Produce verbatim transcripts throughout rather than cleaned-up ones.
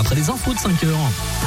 après les infos de cinq heures.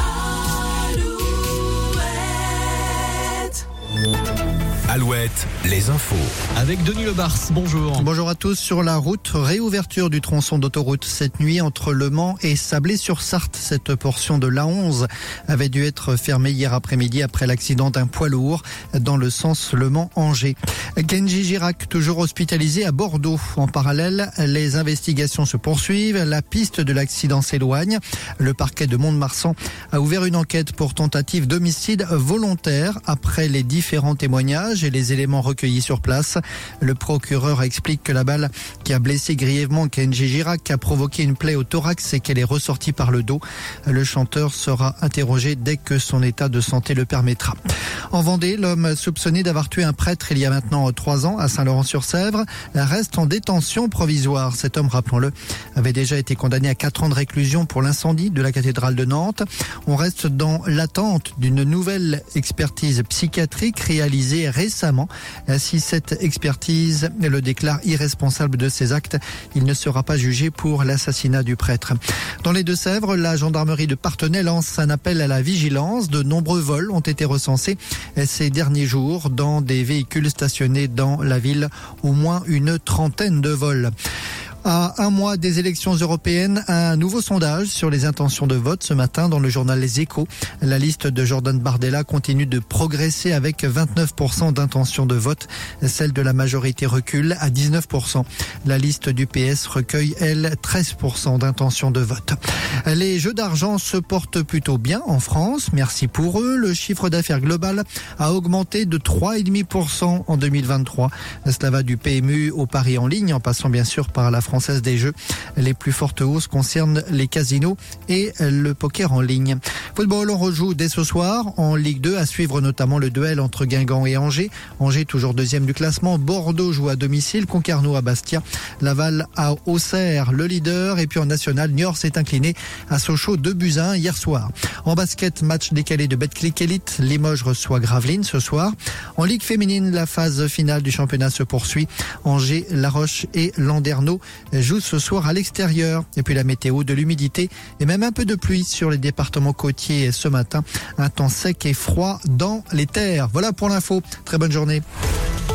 Alouette, les infos. Avec Denis Lebars, bonjour. Bonjour à tous. Sur la route, réouverture du tronçon d'autoroute cette nuit entre Le Mans et Sablé-sur-Sarthe. Cette portion de l'A onze avait dû être fermée hier après-midi après l'accident d'un poids lourd dans le sens Le Mans-Angers. Kenji Girac, toujours hospitalisé à Bordeaux. En parallèle, les investigations se poursuivent. La piste de l'accident s'éloigne. Le parquet de Mont-de-Marsan a ouvert une enquête pour tentative d'homicide volontaire après les différents témoignages et les éléments recueillis sur place. Le procureur explique que la balle qui a blessé grièvement Kenji Girac a provoqué une plaie au thorax et qu'elle est ressortie par le dos. Le chanteur sera interrogé dès que son état de santé le permettra. En Vendée, l'homme soupçonné d'avoir tué un prêtre il y a maintenant trois ans à Saint-Laurent-sur-Sèvre reste en détention provisoire. Cet homme, rappelons-le, avait déjà été condamné à quatre ans de réclusion pour l'incendie de la cathédrale de Nantes. On reste dans l'attente d'une nouvelle expertise psychiatrique réalisée récemment. Si cette expertise le déclare irresponsable de ses actes, il ne sera pas jugé pour l'assassinat du prêtre. Dans les Deux-Sèvres, la gendarmerie de Parthenay lance un appel à la vigilance. De nombreux vols ont été recensés ces derniers jours dans des véhicules stationnés dans la ville. Au moins une trentaine de vols. À un mois des élections européennes, un nouveau sondage sur les intentions de vote ce matin dans le journal Les Échos. La liste de Jordan Bardella continue de progresser avec vingt-neuf pour cent d'intentions de vote. Celle de la majorité recule à dix-neuf pour cent. La liste du P S recueille, elle, treize pour cent d'intentions de vote. Les jeux d'argent se portent plutôt bien en France. Merci pour eux. Le chiffre d'affaires global a augmenté de trois virgule cinq pour cent en deux mille vingt-trois. Cela va du P M U au pari en ligne, en passant bien sûr par la Française des Jeux. Les plus fortes hausses concernent les casinos et le poker en ligne. Football, on rejoue dès ce soir en Ligue deux, à suivre notamment le duel entre Guingamp et Angers. Angers toujours deuxième du classement. Bordeaux joue à domicile, Concarneau à Bastia, Laval à Auxerre, le leader. Et puis en national, Niort s'est incliné à Sochaux deux buts à un hier soir. En basket, match décalé de Betclic Elite. Limoges reçoit Gravelines ce soir. En Ligue féminine, la phase finale du championnat se poursuit. Angers, La Roche et Landerneau jouent ce soir à l'extérieur. Et puis la météo, de l'humidité et même un peu de pluie sur les départements côtiers ce matin. Un temps sec et froid dans les terres. Voilà pour l'info. Très bonne journée.